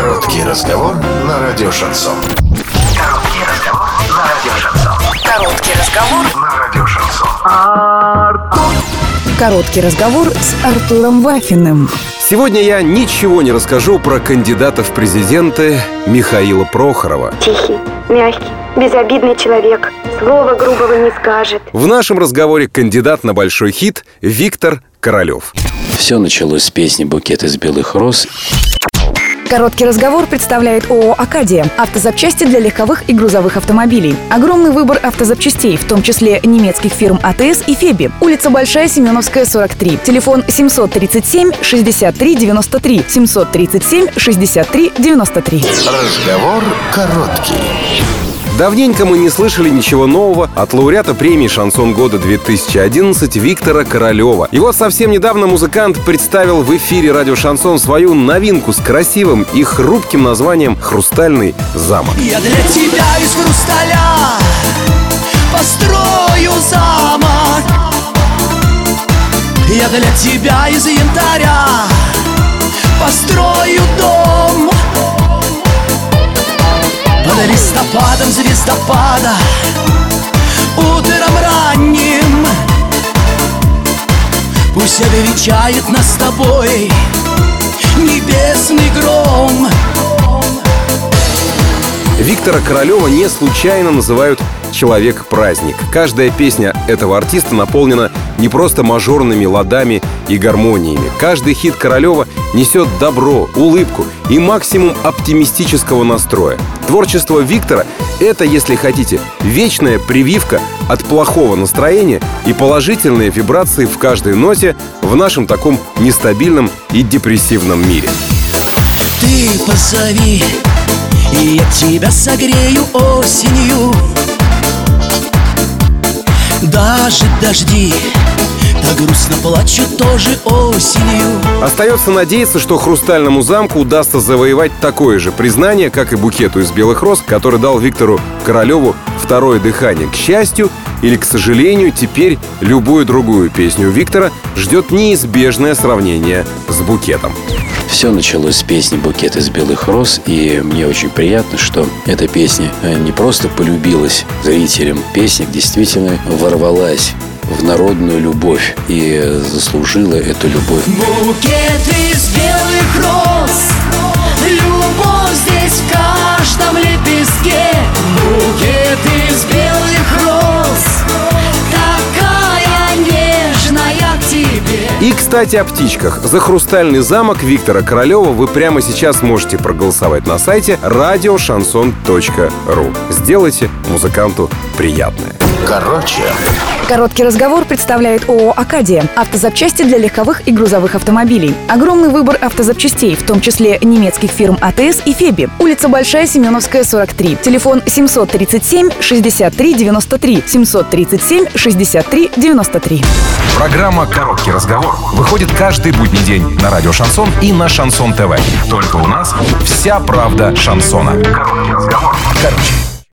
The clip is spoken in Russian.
Короткий разговор на радио Шансон. Короткий разговор на радио Шансон. Короткий разговор На радио Шансон. Короткий разговор с Артуром Вафиным. Сегодня я ничего не расскажу про кандидата в президенты Михаила Прохорова. Тихий, мягкий, безобидный человек. Слова грубого не скажет. В нашем разговоре кандидат на большой хит Виктор Королев. Все началось с песни «Букет из белых роз». Короткий разговор представляет ООО «Акадия». Автозапчасти для легковых и грузовых автомобилей. Огромный выбор автозапчастей, в том числе немецких фирм АТС и Феби. Улица Большая, Семеновская, 43. Телефон 737-63-93. 737-63-93. Разговор короткий. Давненько мы не слышали ничего нового от лауреата премии «Шансон года 2011» Виктора Королева. И вот совсем недавно музыкант представил в эфире радио «Шансон» свою новинку с красивым и хрупким названием «Хрустальный замок». Я для тебя из хрусталя построю замок. Я для тебя из янтаря построю дом. Под листопадом звездопада, утром ранним, пусть величает нас с тобой небесный гром. Виктора Королева не случайно называют «человек-праздник». Каждая песня этого артиста наполнена не просто мажорными ладами и гармониями. Каждый хит Королева несет добро, улыбку и максимум оптимистического настроя. Творчество Виктора — это, если хотите, вечная прививка от плохого настроения и положительные вибрации в каждой ноте в нашем таком нестабильном и депрессивном мире. Ты позови, и я тебя согрею осенью. Даже дожди так грустно плачут тоже осенью. Остается надеяться, что «Хрустальному замку» удастся завоевать такое же признание, как и «Букету из белых роз», который дал Виктору Королеву второе дыхание. К счастью или к сожалению, теперь любую другую песню Виктора ждет неизбежное сравнение с «Букетом». Все началось с песни «Букет из белых роз», и мне очень приятно, что эта песня не просто полюбилась зрителям. Песня действительно ворвалась в народную любовь и заслужила эту любовь. Букет из белых роз, любовь здесь в каждом лепестке. Букет из белых роз, такая нежная к тебе. И, кстати, о птичках. За «Хрустальный замок» Виктора Королева вы прямо сейчас можете проголосовать на сайте radioshanson.ru. Сделайте музыканту приятное. Короче. Короткий разговор представляет ООО «Акадия». Автозапчасти для легковых и грузовых автомобилей. Огромный выбор автозапчастей, в том числе немецких фирм АТС и Феби. Улица Большая, Семеновская, 43. Телефон 737-63-93. 737-63-93. Программа «Короткий разговор» выходит каждый будний день на радио «Шансон» и на «Шансон ТВ». Только у нас вся правда шансона. Короткий разговор. Короче.